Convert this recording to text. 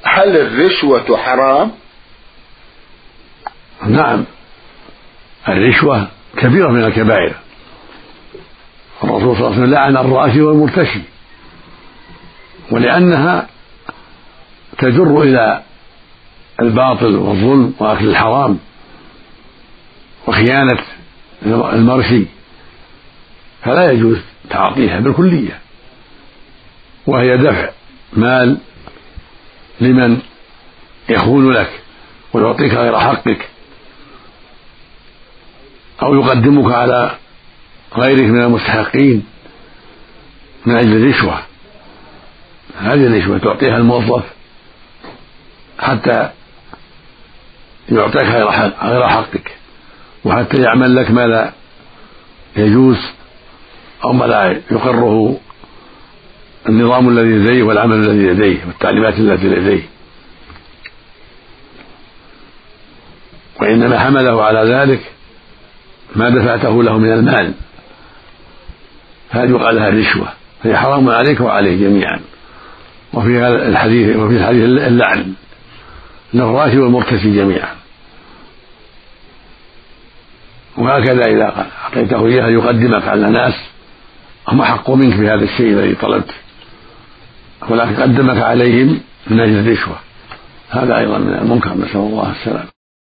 هل الرشوة حرام؟ نعم، الرشوة كبيرة من الكبائر. الرسول صلى الله عليه وسلم لعن الراشي والمرتشي، ولأنها تجر إلى الباطل والظلم وأكل الحرام وخيانة المرشي، فلا يجوز تعاطيها بالكلية، وهي دفع مال لمن يخون لك ويعطيك غير حقك أو يقدمك على غيرك من المستحقين من أجل الرشوة. هذه الرشوة تعطيها الموظف حتى يعطيك غير حقك، وحتى يعمل لك ما لا يجوز أو ما لا يقره النظام الذي لديه والعمل الذي لديه والتعليمات التي لديه، وإنما حمله على ذلك ما دفعته له من المال، هذه يقال لها الرشوة، فهي حرام عليك وعليه جميعا. وفي هذا الحديث اللعن للراشي والمرتشي جميعا. وهكذا إذا أعطيته إياها يقدمك على ناس هم أحق منك بهذا الشيء الذي طلبته، ولكن قدمك عليهم من أجل الرشوة، هذا أيضا من المنكر، نسأل الله السلام.